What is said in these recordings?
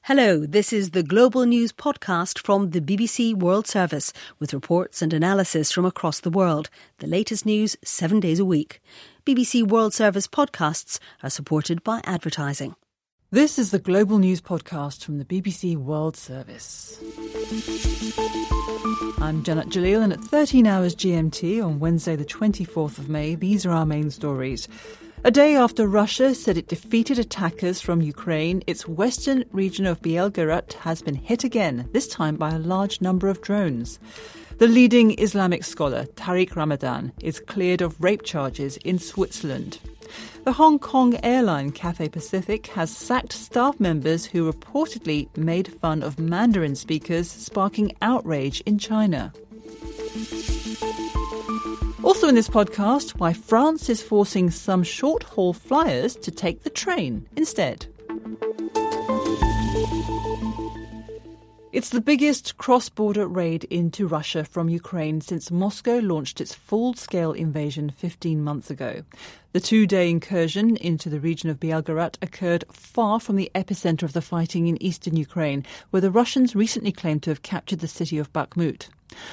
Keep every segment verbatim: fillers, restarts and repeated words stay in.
Hello, this is the Global News podcast from the B B C World Service with reports and analysis from across the world. The latest news seven days a week. B B C World Service podcasts are supported by advertising. This is the Global News podcast from the B B C World Service. I'm Janet Jalil, and at thirteen hours G M T on Wednesday the twenty-fourth of May, these are our main stories. A day after Russia said it defeated attackers from Ukraine, its western region of Belgorod has been hit again, this time by a large number of drones. The leading Islamic scholar, Tariq Ramadan, is cleared of rape charges in Switzerland. The Hong Kong airline Cathay Pacific has sacked staff members who reportedly made fun of Mandarin speakers, sparking outrage in China. Also in this podcast, why France is forcing some short-haul flyers to take the train instead. It's the biggest cross-border raid into Russia from Ukraine since Moscow launched its full-scale invasion fifteen months ago. The two-day incursion into the region of Belgorod occurred far from the epicenter of the fighting in eastern Ukraine, where the Russians recently claimed to have captured the city of Bakhmut.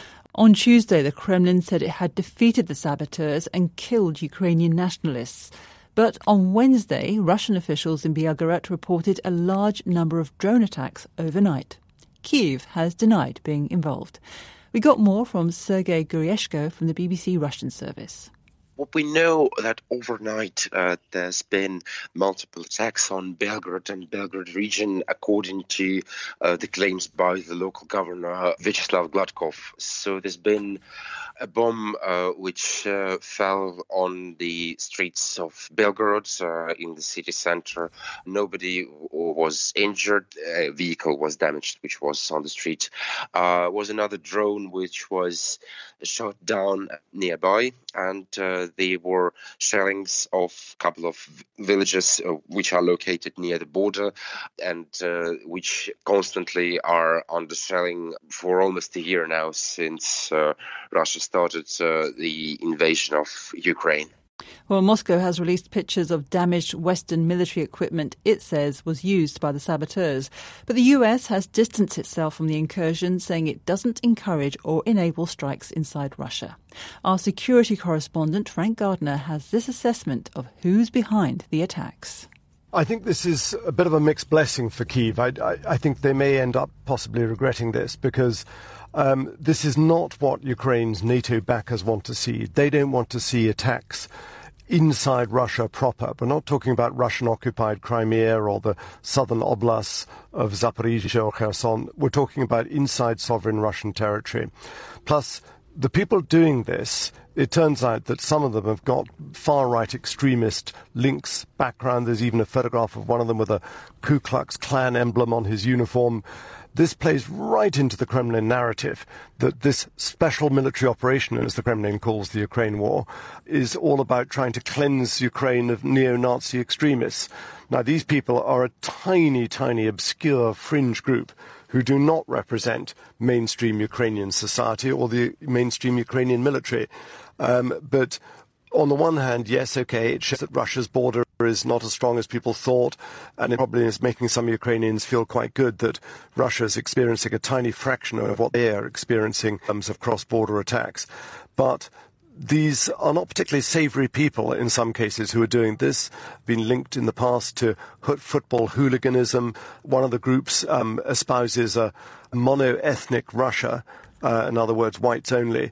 On Tuesday, the Kremlin said it had defeated the saboteurs and killed Ukrainian nationalists. But on Wednesday, Russian officials in Belgorod reported a large number of drone attacks overnight. Kyiv has denied being involved. We got more from Sergei Guryeshko from the B B C Russian service. Well, we know that overnight uh, there's been multiple attacks on Belgorod and Belgorod region, according to uh, the claims by the local governor, Vyacheslav Gladkov. So there's been a bomb uh, which uh, fell on the streets of Belgorod uh, in the city center. Nobody was injured. A vehicle was damaged, which was on the street. Uh, was another drone which was shot down nearby, and uh, they were shellings of a couple of villages uh, which are located near the border and uh, which constantly are under shelling for almost a year now since uh, Russia started uh, the invasion of Ukraine. Well, Moscow has released pictures of damaged Western military equipment it says was used by the saboteurs. But the U S has distanced itself from the incursion, saying it doesn't encourage or enable strikes inside Russia. Our security correspondent, Frank Gardner, has this assessment of who's behind the attacks. I think this is a bit of a mixed blessing for Kyiv. I, I, I think they may end up possibly regretting this because um, this is not what Ukraine's NATO backers want to see. They don't want to see attacks inside Russia proper. We're not talking about Russian-occupied Crimea or the southern oblasts of Zaporizhzhia or Kherson. We're talking about inside sovereign Russian territory. Plus, the people doing this, it turns out that some of them have got far-right extremist links, background. There's even a photograph of one of them with a Ku Klux Klan emblem on his uniform. This plays right into the Kremlin narrative that this special military operation, as the Kremlin calls the Ukraine war, is all about trying to cleanse Ukraine of neo-Nazi extremists. Now, these people are a tiny, tiny, obscure fringe group who do not represent mainstream Ukrainian society or the mainstream Ukrainian military. Um, but on the one hand, yes, okay, it shows that Russia's border is not as strong as people thought, and it probably is making some Ukrainians feel quite good that Russia is experiencing a tiny fraction of what they are experiencing in terms of cross-border attacks. But these are not particularly savoury people in some cases who are doing this, been linked in the past to football hooliganism. One of the groups um, espouses a mono-ethnic Russia, uh, in other words, whites only.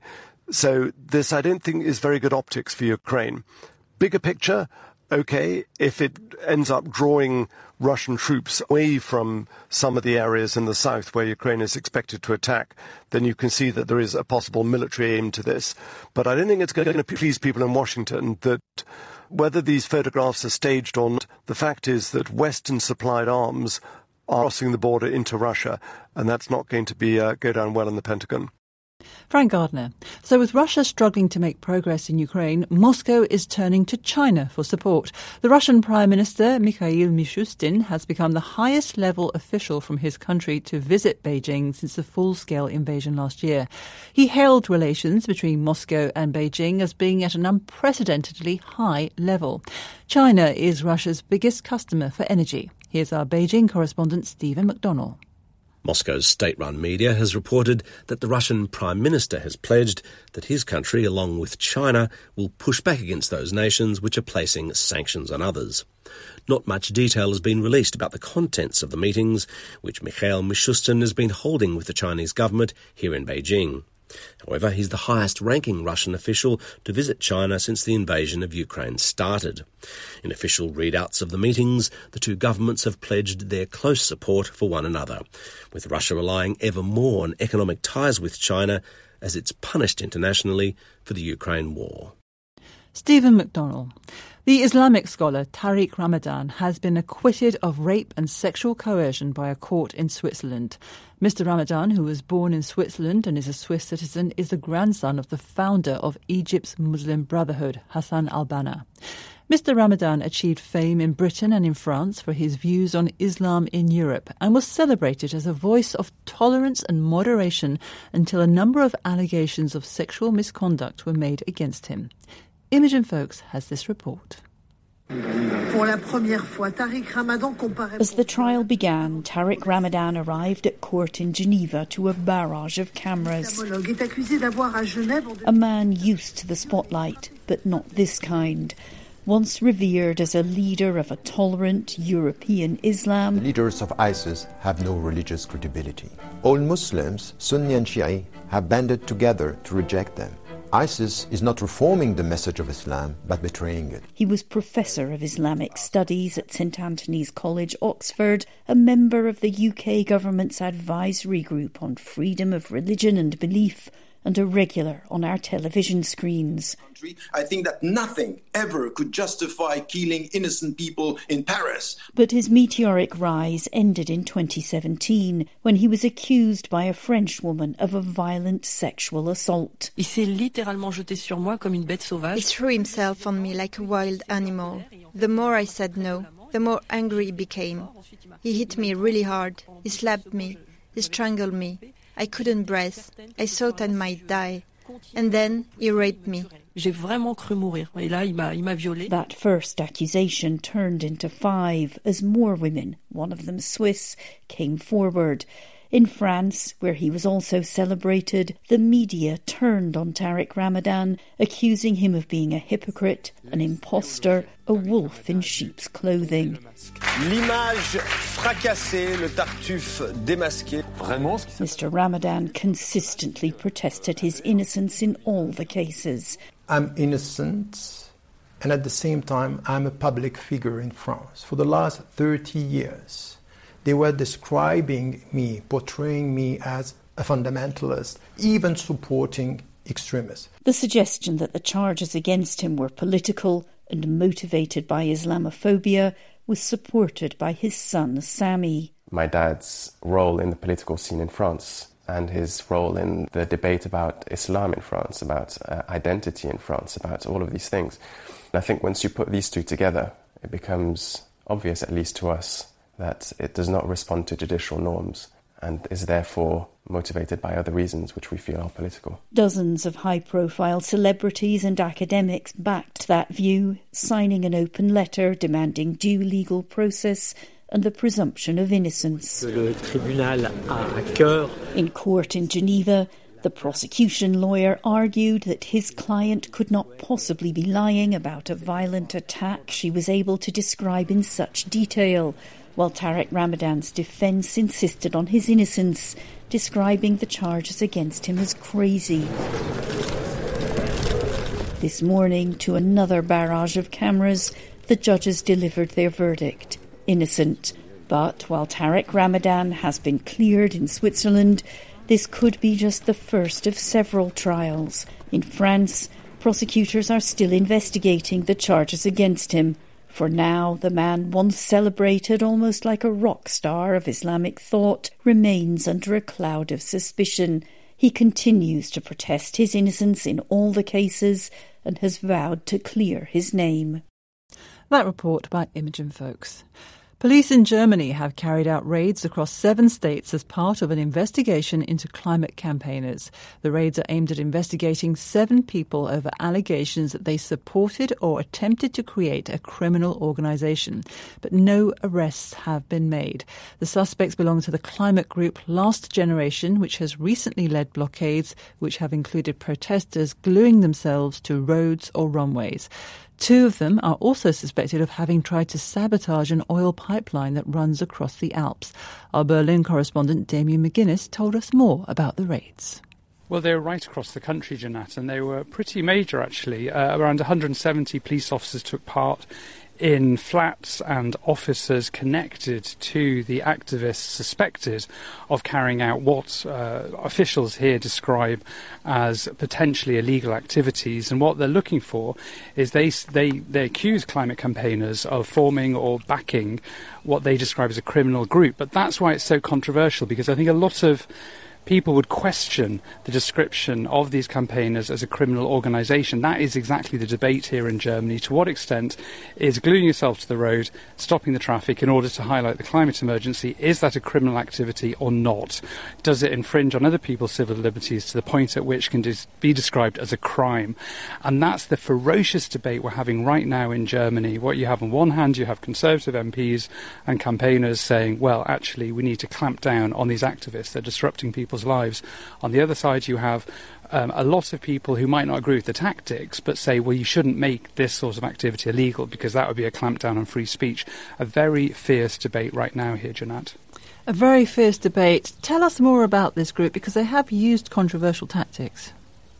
So this, I don't think, is very good optics for Ukraine. Bigger picture, okay, if it ends up drawing Russian troops away from some of the areas in the south where Ukraine is expected to attack, then you can see that there is a possible military aim to this. But I don't think it's going to please people in Washington that whether these photographs are staged or not, the fact is that Western-supplied arms are crossing the border into Russia, and that's not going to be uh, go down well in the Pentagon. Frank Gardner. So with Russia struggling to make progress in Ukraine, Moscow is turning to China for support. The Russian Prime Minister, Mikhail Mishustin, has become the highest-level official from his country to visit Beijing since the full-scale invasion last year. He hailed relations between Moscow and Beijing as being at an unprecedentedly high level. China is Russia's biggest customer for energy. Here's our Beijing correspondent Stephen McDonnell. Moscow's state-run media has reported that the Russian Prime Minister has pledged that his country, along with China, will push back against those nations which are placing sanctions on others. Not much detail has been released about the contents of the meetings which Mikhail Mishustin has been holding with the Chinese government here in Beijing. However, he's the highest-ranking Russian official to visit China since the invasion of Ukraine started. In official readouts of the meetings, the two governments have pledged their close support for one another, with Russia relying ever more on economic ties with China as it's punished internationally for the Ukraine war. Stephen McDonnell. The Islamic scholar Tariq Ramadan has been acquitted of rape and sexual coercion by a court in Switzerland. Mister Ramadan, who was born in Switzerland and is a Swiss citizen, is the grandson of the founder of Egypt's Muslim Brotherhood, Hassan al-Banna. Mister Ramadan achieved fame in Britain and in France for his views on Islam in Europe and was celebrated as a voice of tolerance and moderation until a number of allegations of sexual misconduct were made against him. Imogen Folks has this report. As the trial began, Tariq Ramadan arrived at court in Geneva to a barrage of cameras. A man used to the spotlight, but not this kind. Once revered as a leader of a tolerant European Islam, the leaders of ISIS have no religious credibility. All Muslims, Sunni and Shia, have banded together to reject them. ISIS is not reforming the message of Islam, but betraying it. He was Professor of Islamic Studies at St Antony's College, Oxford, a member of the U K government's advisory group on freedom of religion and belief, and a regular on our television screens. I think that nothing ever could justify killing innocent people in Paris. But his meteoric rise ended in twenty seventeen, when he was accused by a French woman of a violent sexual assault. Il s'est littéralement jeté sur moi comme une bête sauvage. He threw himself on me like a wild animal. The more I said no, the more angry he became. He hit me really hard. He slapped me. He strangled me. I couldn't breathe. I thought I might die. And then he raped me. J'ai vraiment cru mourir. Et là, il m'a, il m'a violée. That first accusation turned into five as more women, one of them Swiss, came forward. In France, where he was also celebrated, the media turned on Tariq Ramadan, accusing him of being a hypocrite, an impostor, a wolf in sheep's clothing. L'image fracassée, le Tartuffe démasqué. Vraiment? Mister Ramadan consistently protested his innocence in all the cases. I'm innocent, and at the same time, I'm a public figure in France. For the last thirty years, they were describing me, portraying me as a fundamentalist, even supporting extremists. The suggestion that the charges against him were political and motivated by Islamophobia was supported by his son, Sami. My dad's role in the political scene in France and his role in the debate about Islam in France, about uh, identity in France, about all of these things. And I think once you put these two together, it becomes obvious, at least to us, that it does not respond to judicial norms and is therefore motivated by other reasons which we feel are political. Dozens of high-profile celebrities and academics backed that view, signing an open letter demanding due legal process and the presumption of innocence. Le tribunal a à cœur. In court in Geneva, the prosecution lawyer argued that his client could not possibly be lying about a violent attack she was able to describe in such detail, while Tariq Ramadan's defence insisted on his innocence, describing the charges against him as crazy. This morning, to another barrage of cameras, the judges delivered their verdict. Innocent. But while Tariq Ramadan has been cleared in Switzerland, this could be just the first of several trials. In France, prosecutors are still investigating the charges against him. For now, the man once celebrated almost like a rock star of Islamic thought remains under a cloud of suspicion. He continues to protest his innocence in all the cases and has vowed to clear his name. That report by Imogen Folks. Police in Germany have carried out raids across seven states as part of an investigation into climate campaigners. The raids are aimed at investigating seven people over allegations that they supported or attempted to create a criminal organisation. But no arrests have been made. The suspects belong to the climate group Last Generation, which has recently led blockades which have included protesters gluing themselves to roads or runways. Two of them are also suspected of having tried to sabotage an oil pipeline that runs across the Alps. Our Berlin correspondent Damien McGuinness told us more about the raids. Well, they were right across the country, Jeanette, and they were pretty major, actually. Uh, around one hundred seventy police officers took part in flats and officers connected to the activists suspected of carrying out what uh, officials here describe as potentially illegal activities. And what they're looking for is they, they, they accuse climate campaigners of forming or backing what they describe as a criminal group. But that's why it's so controversial, because I think a lot of people would question the description of these campaigners as a criminal organisation. That is exactly the debate here in Germany. To what extent is gluing yourself to the road, stopping the traffic in order to highlight the climate emergency, is that a criminal activity or not? Does it infringe on other people's civil liberties to the point at which it can dis- be described as a crime? And that's the ferocious debate we're having right now in Germany. What you have on one hand, you have Conservative M Ps and campaigners saying, well, actually, we need to clamp down on these activists. They're disrupting people lives. On the other side, you have um, a lot of people who might not agree with the tactics, but say, well, you shouldn't make this sort of activity illegal because that would be a clampdown on free speech. A very fierce debate right now here, Jeanette. A very fierce debate. Tell us more about this group, because they have used controversial tactics.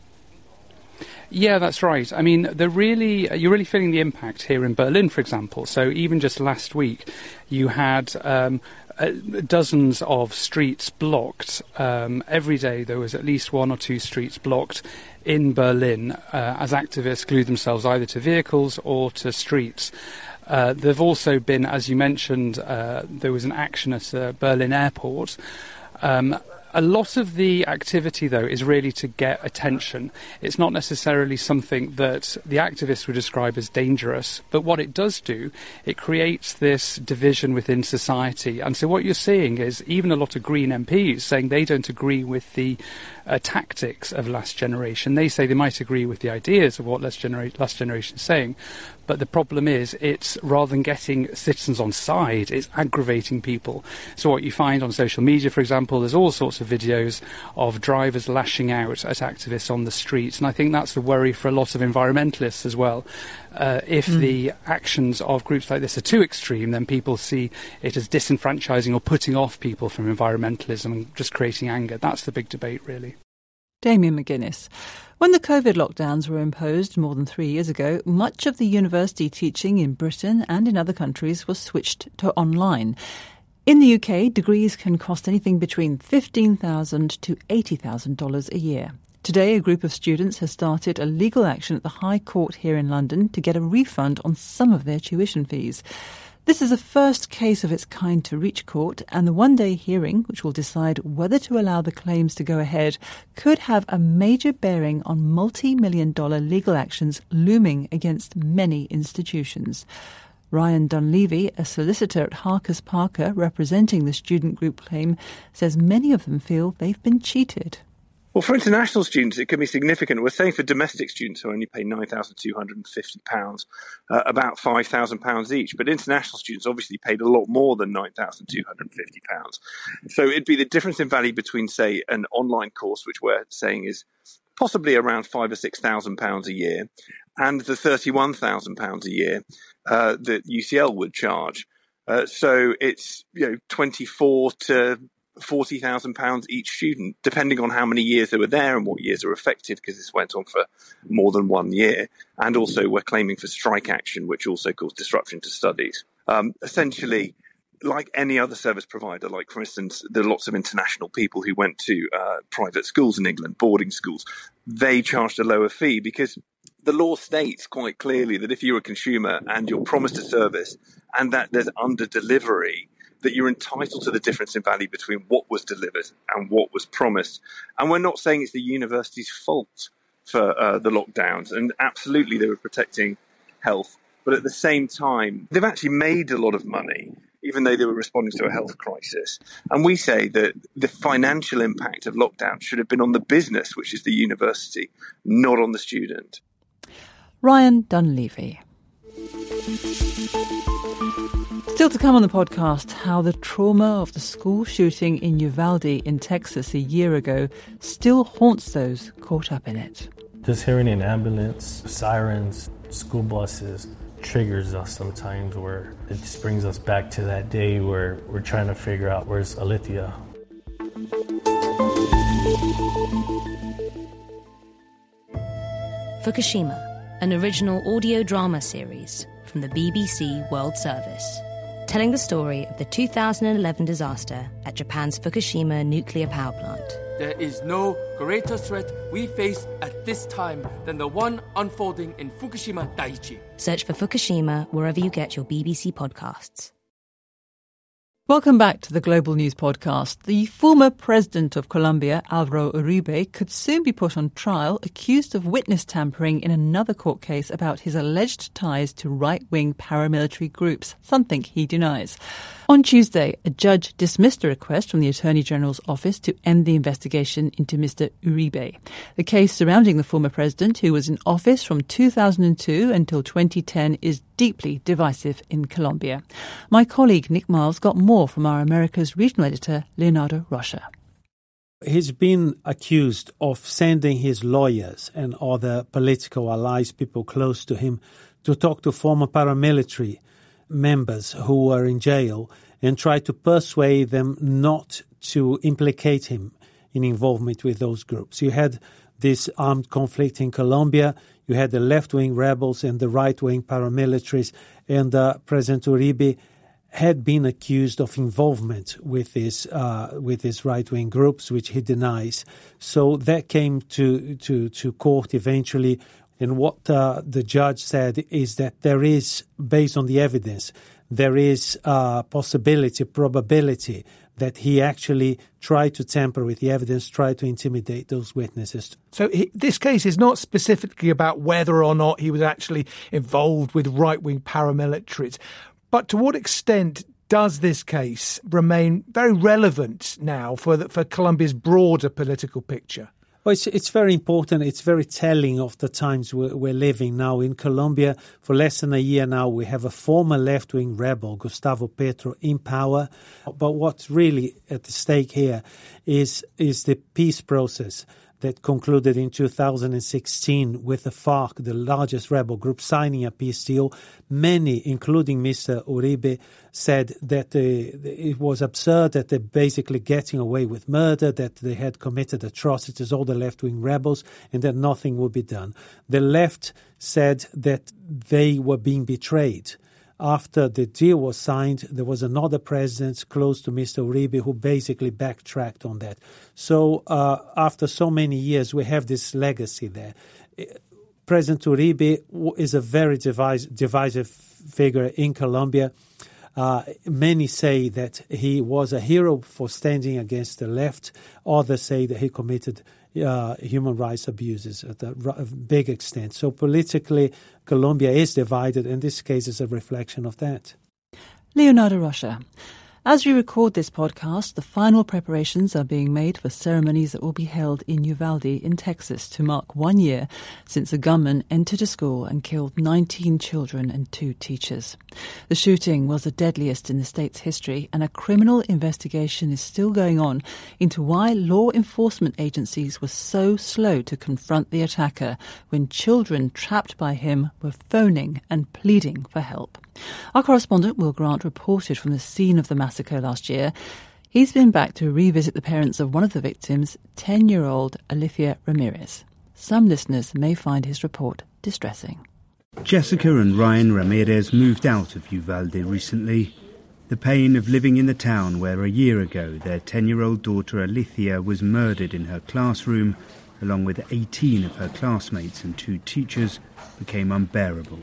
Yeah, that's right. I mean, they're really, you're really feeling the impact here in Berlin, for example. So even just last week, you had um, uh, dozens of streets blocked. Um, every day there was at least one or two streets blocked in Berlin uh, as activists glued themselves either to vehicles or to streets. Uh, there have also been, as you mentioned, uh, there was an action at uh, Berlin airport. Um, A lot of the activity, though, is really to get attention. It's not necessarily something that the activists would describe as dangerous, but what it does do, it creates this division within society. And so what you're seeing is even a lot of Green M Ps saying they don't agree with the uh, tactics of Last Generation. They say they might agree with the ideas of what Last, Genera- Last Generation is saying, but the problem is it's rather than getting citizens on side, it's aggravating people. So what you find on social media, for example, there's all sorts of videos of drivers lashing out at activists on the streets, and I think that's the worry for a lot of environmentalists as well. Uh, if mm. the actions of groups like this are too extreme, then people see it as disenfranchising or putting off people from environmentalism and just creating anger. That's the big debate, really. Damien McGuinness. When the COVID lockdowns were imposed more than three years ago, much of the university teaching in Britain and in other countries was switched to online. In the U K, degrees can cost anything between fifteen thousand dollars to eighty thousand dollars a year. Today, a group of students has started a legal action at the High Court here in London to get a refund on some of their tuition fees. This is the first case of its kind to reach court, and the one-day hearing, which will decide whether to allow the claims to go ahead, could have a major bearing on multi-million dollar legal actions looming against many institutions. Ryan Dunleavy, a solicitor at Harkers Parker representing the student group claim, says many of them feel they've been cheated. Well, for international students, it can be significant. We're saying for domestic students who only pay nine thousand two hundred fifty pounds, uh, about five thousand pounds each. But international students obviously paid a lot more than nine thousand two hundred fifty pounds. So it'd be the difference in value between, say, an online course, which we're saying is possibly around five or six thousand pounds a year, and the thirty-one thousand pounds a year uh, that U C L would charge. Uh, so it's, you know, twenty-four to forty thousand pounds each student, depending on how many years they were there and what years are affected, because this went on for more than one year. And also we're claiming for strike action, which also caused disruption to studies. Um, essentially, like any other service provider, like, for instance, there are lots of international people who went to uh, private schools in England, boarding schools. They charged a lower fee because the law states quite clearly that if you're a consumer and you're promised a service and that there's under delivery, that you're entitled to the difference in value between what was delivered and what was promised. And we're not saying it's the university's fault for uh, the lockdowns. And absolutely, they were protecting health. But at the same time, they've actually made a lot of money even though they were responding to a health crisis. And we say that the financial impact of lockdown should have been on the business, which is the university, not on the student. Ryan Dunleavy. Still to come on the podcast, how the trauma of the school shooting in Uvalde in Texas a year ago still haunts those caught up in it. Just hearing an ambulance, sirens, school buses triggers us sometimes, where it just brings us back to that day where we're trying to figure out where's Alithia. Fukushima, an original audio drama series from the B B C World Service, telling the story of the two thousand eleven disaster at Japan's Fukushima nuclear power plant. There is no greater threat we face at this time than the one unfolding in Fukushima Daiichi. Search for Fukushima wherever you get your B B C podcasts. Welcome back to the Global News Podcast. The former president of Colombia, Álvaro Uribe, could soon be put on trial, accused of witness tampering in another court case about his alleged ties to right-wing paramilitary groups, something he denies. On Tuesday, a judge dismissed a request from the Attorney General's office to end the investigation into Mister Uribe. The case surrounding the former president, who was in office from two thousand two until twenty ten, is deeply divisive in Colombia. My colleague Nick Miles got more from our America's regional editor, Leonardo Rocha. He's been accused of sending his lawyers and other political allies, people close to him, to talk to former paramilitary members who were in jail and try to persuade them not to implicate him in involvement with those groups. You had this armed conflict in Colombia, you had the left-wing rebels and the right-wing paramilitaries, and uh, President Uribe had been accused of involvement with these uh, with these right-wing groups, which he denies. So that came to to, to court eventually. And what uh, the judge said is that there is, based on the evidence, there is a possibility, probability that he actually tried to tamper with the evidence, tried to intimidate those witnesses. So he, this case is not specifically about whether or not he was actually involved with right-wing paramilitaries. But to what extent does this case remain very relevant now for the, for Colombia's broader political picture? Well, it's, it's very important. It's very telling of the times we're, we're living now. In Colombia, for less than a year now, we have a former left-wing rebel, Gustavo Petro, in power. But what's really at stake here is, is the peace process that concluded in two thousand sixteen with the FARC, the largest rebel group, signing a peace deal. Many, including Mister Uribe, said that uh, it was absurd, that they're basically getting away with murder, that they had committed atrocities, all the left-wing rebels, and that nothing would be done. The left said that they were being betrayed. After the deal was signed, there was another president close to Mister Uribe who basically backtracked on that. So uh, after so many years, we have this legacy there. President Uribe is a very divisive, divisive figure in Colombia. Uh, many say that he was a hero for standing against the left. Others say that he committed uh, human rights abuses at a big extent. So politically, Colombia is divided, and this case is a reflection of that. Leonardo Rocha. As we record this podcast, the final preparations are being made for ceremonies that will be held in Uvalde in Texas to mark one year since a gunman entered a school and killed nineteen children and two teachers. The shooting was the deadliest in the state's history, and a criminal investigation is still going on into why law enforcement agencies were so slow to confront the attacker when children trapped by him were phoning and pleading for help. Our correspondent, Will Grant, reported from the scene of the massacre last year. He's been back to revisit the parents of one of the victims, ten-year-old Alithia Ramirez. Some listeners may find his report distressing. Jessica and Ryan Ramirez moved out of Uvalde recently. The pain of living in the town where a year ago their ten-year-old daughter Alithia was murdered in her classroom, along with eighteen of her classmates and two teachers, became unbearable.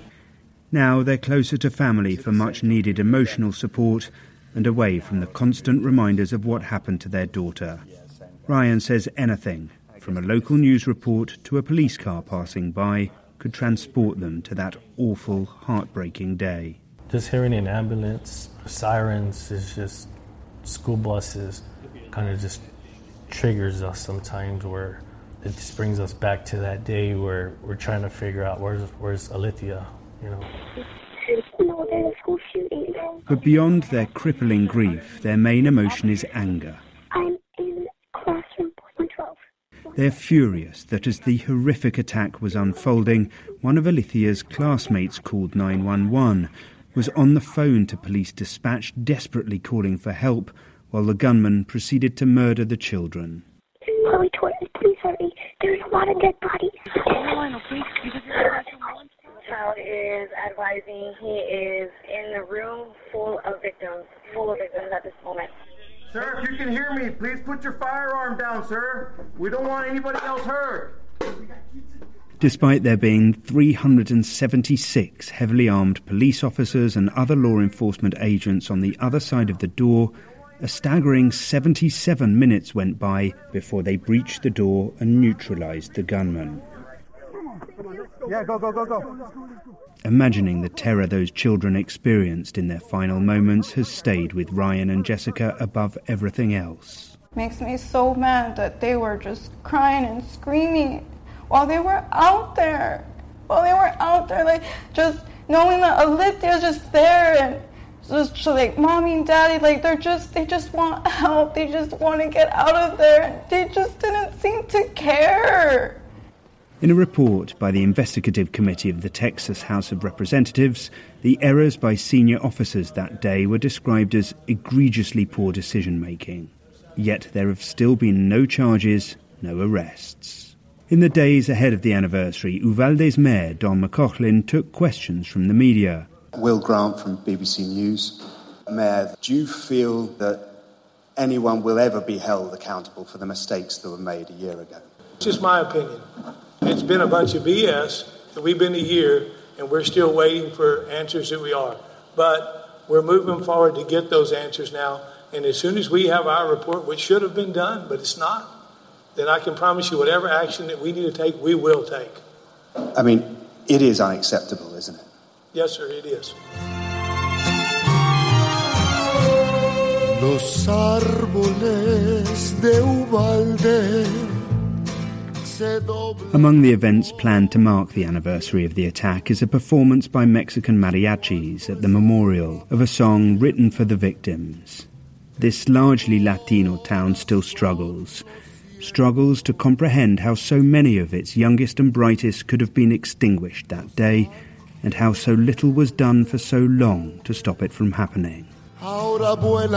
Now they're closer to family for much-needed emotional support and away from the constant reminders of what happened to their daughter. Ryan says anything, from a local news report to a police car passing by, could transport them to that awful, heartbreaking day. Just hearing an ambulance, sirens, is just school buses, kind of just triggers us sometimes, where it just brings us back to that day where we're trying to figure out where's where's Alithia, you know. But beyond their crippling grief, their main emotion is anger. I'm in classroom one twelve. They're furious that as the horrific attack was unfolding, one of Alithia's classmates called nine one one, was on the phone to police dispatch, desperately calling for help, while the gunman proceeded to murder the children. Chloe Torres, please hurry. There's a lot of dead bodies. Child is advising he is in the room full of victims, full of victims at this moment. Sir, if you can hear me, please put your firearm down, sir. We don't want anybody else hurt. Despite there being three hundred seventy-six heavily armed police officers and other law enforcement agents on the other side of the door, a staggering seventy-seven minutes went by before they breached the door and neutralised the gunman. Yeah, go, go, go, go. Imagining the terror those children experienced in their final moments has stayed with Ryan and Jessica above everything else. Makes me so mad that they were just crying and screaming while they were out there. While they were out there, like, just knowing that Alithia's just there and just like mommy and daddy, like they're just, they just want help. They just want to get out of there. And they just didn't seem to care. In a report by the Investigative Committee of the Texas House of Representatives, the errors by senior officers that day were described as egregiously poor decision-making. Yet there have still been no charges, no arrests. In the days ahead of the anniversary, Uvalde's mayor, Don McCaughlin, took questions from the media. Will Grant from B B C News. Mayor, do you feel that anyone will ever be held accountable for the mistakes that were made a year ago? It's just my opinion. It's been a bunch of B S, and we've been a year, and we're still waiting for answers that we are. But we're moving forward to get those answers now, and as soon as we have our report, which should have been done, but it's not, then I can promise you whatever action that we need to take, we will take. I mean, it is unacceptable, isn't it? Yes, sir, it is. Los árboles de Uvalde. Among the events planned to mark the anniversary of the attack is a performance by Mexican mariachis at the memorial of a song written for the victims. This largely Latino town still struggles, struggles to comprehend how so many of its youngest and brightest could have been extinguished that day, and how so little was done for so long to stop it from happening. That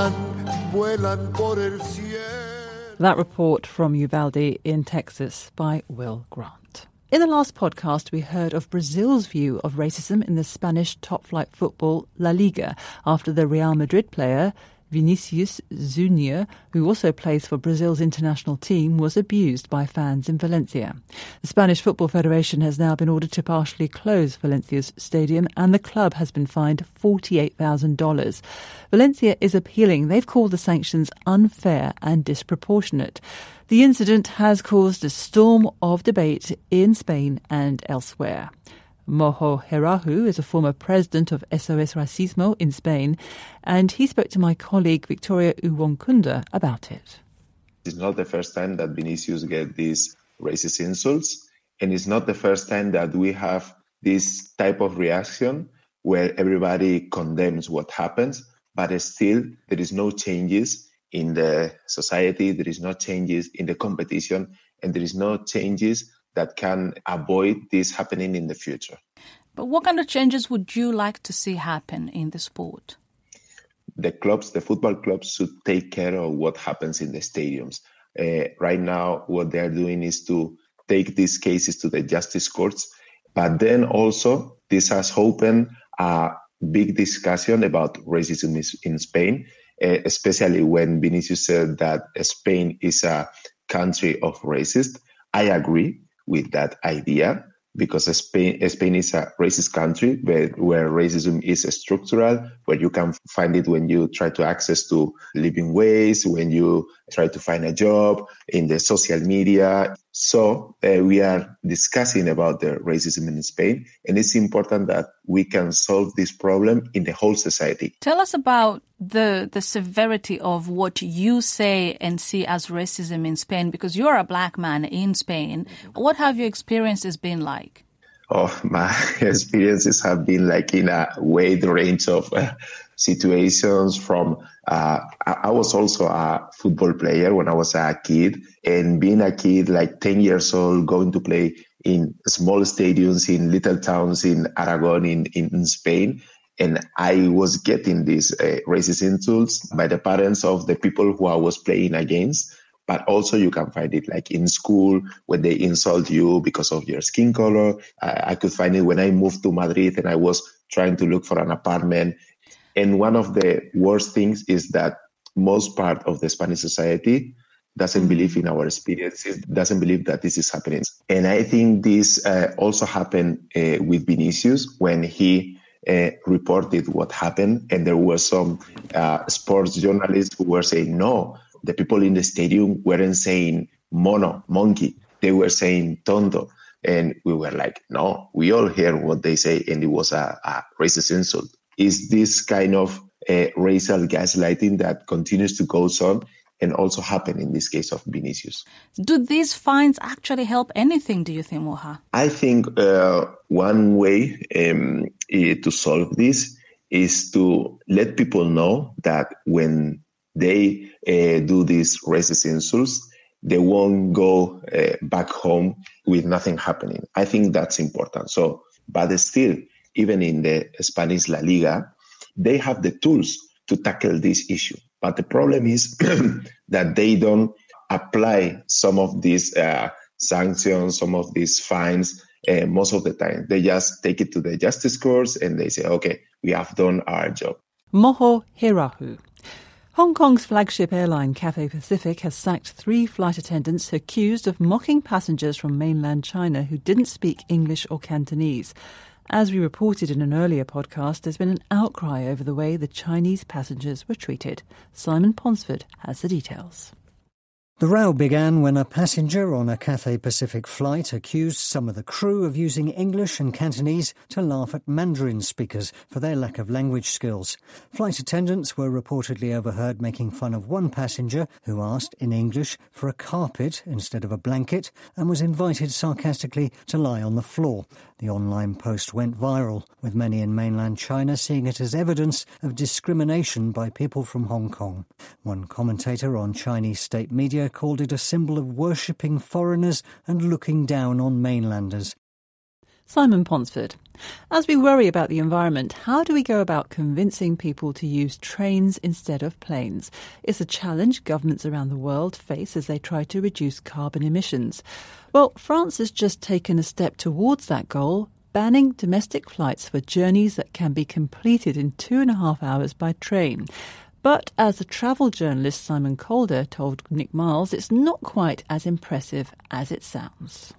report from Uvalde in Texas by Will Grant. In the last podcast, we heard of Brazil's view of racism in the Spanish top-flight football La Liga after the Real Madrid player Vinicius Junior, who also plays for Brazil's international team, was abused by fans in Valencia. The Spanish Football Federation has now been ordered to partially close Valencia's stadium, and the club has been fined forty-eight thousand dollars. Valencia is appealing. They've called the sanctions unfair and disproportionate. The incident has caused a storm of debate in Spain and elsewhere. Mojo Herahu is a former president of S O S Racismo in Spain, and he spoke to my colleague Victoria Uwonkunda about it. It's not the first time that Vinicius gets these racist insults, and it's not the first time that we have this type of reaction where everybody condemns what happens, but still there is no changes in the society, there is no changes in the competition, and there is no changes that can avoid this happening in the future. But what kind of changes would you like to see happen in the sport? The clubs, the football clubs, should take care of what happens in the stadiums. Uh, right now, what they are doing is to take these cases to the justice courts. But then also, this has opened a big discussion about racism in Spain, uh, especially when Vinicius said that Spain is a country of racists. I agree with that idea, because Spain, Spain is a racist country where, where racism is structural, where you can find it when you try to access to living ways, when you try to find a job, in the social media. So uh, we are discussing about the racism in Spain, and it's important that we can solve this problem in the whole society. Tell us about the the severity of what you say and see as racism in Spain, because you're a black man in Spain. What have your experiences been like? Oh, my experiences have been like in a wide range of uh, situations from, uh, I, I was also a football player when I was a kid, and being a kid, like ten years old, going to play in small stadiums in little towns in Aragon, in, in, in Spain. And I was getting these uh, racist insults by the parents of the people who I was playing against. But also you can find it like in school when they insult you because of your skin color. I, I could find it when I moved to Madrid and I was trying to look for an apartment. And one of the worst things is that most part of the Spanish society doesn't believe in our experiences, doesn't believe that this is happening. And I think this uh, also happened uh, with Vinicius when he uh, reported what happened. And there were some uh, sports journalists who were saying, no, the people in the stadium weren't saying mono, monkey. They were saying tonto. And we were like, no, we all hear what they say. And it was a, a racist insult. Is this kind of uh, racial gaslighting that continues to go on and also happen in this case of Vinicius. Do these fines actually help anything, do you think, Moha? I think uh, one way um, to solve this is to let people know that when they uh, do these racist insults, they won't go uh, back home with nothing happening. I think that's important. So, but still, even in the Spanish La Liga, they have the tools to tackle this issue. But the problem is that they don't apply some of these uh, sanctions, some of these fines uh, most of the time. They just take it to the justice courts and they say, okay, we have done our job. Moho Hirahu. Hong Kong's flagship airline Cathay Pacific has sacked three flight attendants accused of mocking passengers from mainland China who didn't speak English or Cantonese. As we reported in an earlier podcast, there's been an outcry over the way the Chinese passengers were treated. Simon Ponsford has the details. The row began when a passenger on a Cathay Pacific flight accused some of the crew of using English and Cantonese to laugh at Mandarin speakers for their lack of language skills. Flight attendants were reportedly overheard making fun of one passenger who asked in English for a carpet instead of a blanket and was invited sarcastically to lie on the floor. The online post went viral, with many in mainland China seeing it as evidence of discrimination by people from Hong Kong. One commentator on Chinese state media called it a symbol of worshipping foreigners and looking down on mainlanders. Simon Ponsford. As we worry about the environment, how do we go about convincing people to use trains instead of planes? It's a challenge governments around the world face as they try to reduce carbon emissions. Well, France has just taken a step towards that goal, banning domestic flights for journeys that can be completed in two and a half hours by train. But as the travel journalist Simon Calder told Nick Miles, it's not quite as impressive as it sounds.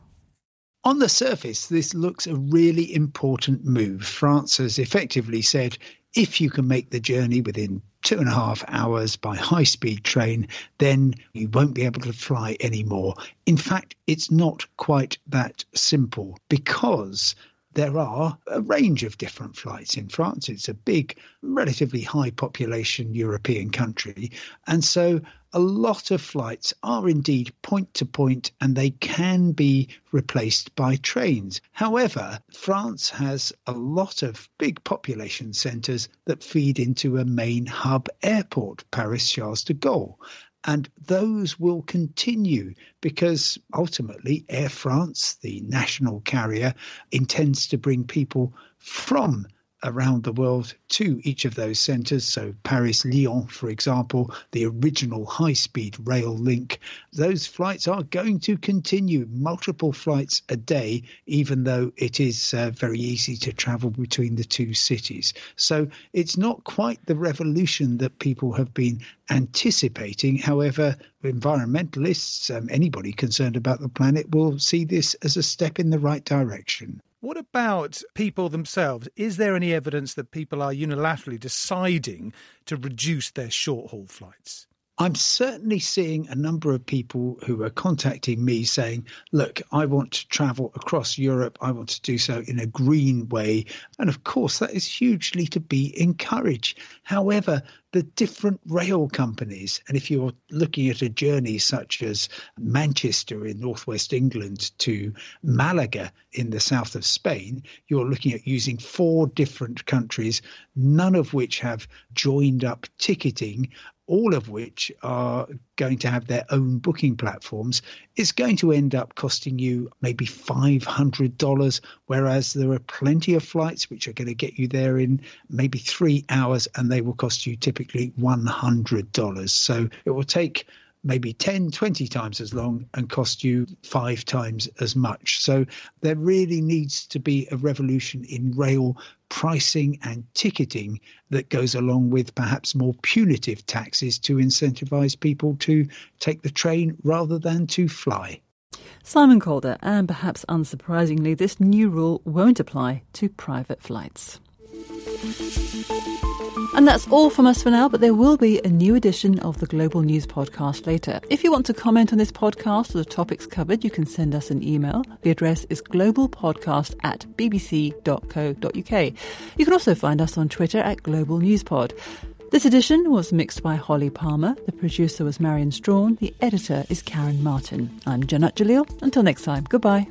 On the surface, this looks a really important move. France has effectively said, if you can make the journey within two and a half hours by high-speed train, then you won't be able to fly anymore. In fact, it's not quite that simple because there are a range of different flights in France. It's a big, relatively high population European country. And so a lot of flights are indeed point to point and they can be replaced by trains. However, France has a lot of big population centres that feed into a main hub airport, Paris Charles de Gaulle. And those will continue because ultimately Air France, the national carrier, intends to bring people from around the world to each of those centres. So Paris-Lyon, for example, the original high-speed rail link, those flights are going to continue, multiple flights a day, even though it is uh, very easy to travel between the two cities. So it's not quite the revolution that people have been anticipating. However, environmentalists, um, anybody concerned about the planet, will see this as a step in the right direction. What about people themselves? Is there any evidence that people are unilaterally deciding to reduce their short-haul flights? I'm certainly seeing a number of people who are contacting me saying, look, I want to travel across Europe. I want to do so in a green way. And of course, that is hugely to be encouraged. However, the different rail companies, and if you're looking at a journey such as Manchester in northwest England to Malaga in the south of Spain, you're looking at using four different countries, none of which have joined up ticketing, all of which are going to have their own booking platforms. It's going to end up costing you maybe five hundred dollars, whereas there are plenty of flights which are going to get you there in maybe three hours and they will cost you typically one hundred dollars. So it will take maybe ten, twenty times as long and cost you five times as much. So there really needs to be a revolution in rail pricing and ticketing that goes along with perhaps more punitive taxes to incentivize people to take the train rather than to fly. Simon Calder, and perhaps unsurprisingly, this new rule won't apply to private flights. And that's all from us for now, but there will be a new edition of the Global News Podcast later. If you want to comment on this podcast or the topics covered, you can send us an email. The address is globalpodcast at bbc.co.uk. You can also find us on Twitter at Global News Pod. This edition was mixed by Holly Palmer. The producer was Marion Strawn. The editor is Karen Martin. I'm Janat Jalil. Until next time, goodbye.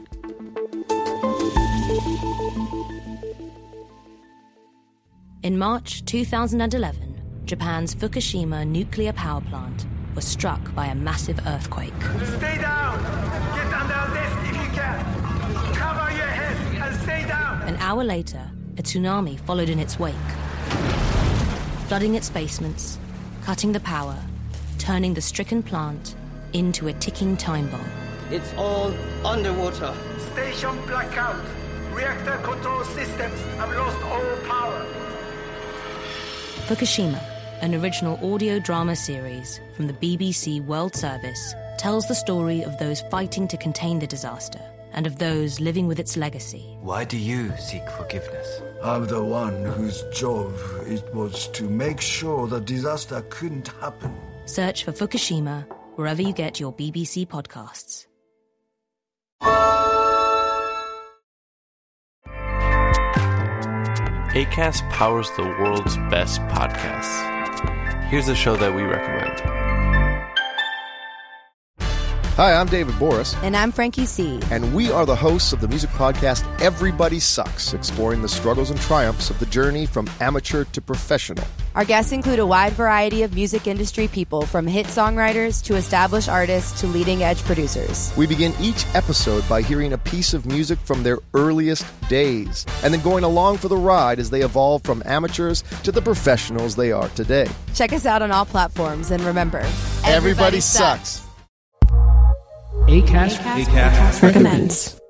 In March two thousand eleven, Japan's Fukushima nuclear power plant was struck by a massive earthquake. Stay down! Get under a desk if you can! Cover your head and stay down! An hour later, a tsunami followed in its wake, flooding its basements, cutting the power, turning the stricken plant into a ticking time bomb. It's all underwater. Station blackout. Reactor control systems have lost all power. Fukushima, an original audio drama series from the B B C World Service, tells the story of those fighting to contain the disaster and of those living with its legacy. Why do you seek forgiveness? I'm the one whose job it was to make sure the disaster couldn't happen. Search for Fukushima wherever you get your B B C podcasts. Acast powers the world's best podcasts. Here's a show that we recommend. Hi, I'm David Boris. And I'm Frankie C. And we are the hosts of the music podcast Everybody Sucks, exploring the struggles and triumphs of the journey from amateur to professional. Our guests include a wide variety of music industry people, from hit songwriters to established artists to leading-edge producers. We begin each episode by hearing a piece of music from their earliest days, and then going along for the ride as they evolve from amateurs to the professionals they are today. Check us out on all platforms, and remember, Everybody, Everybody sucks. sucks. Acast, Acast, Acast recommends.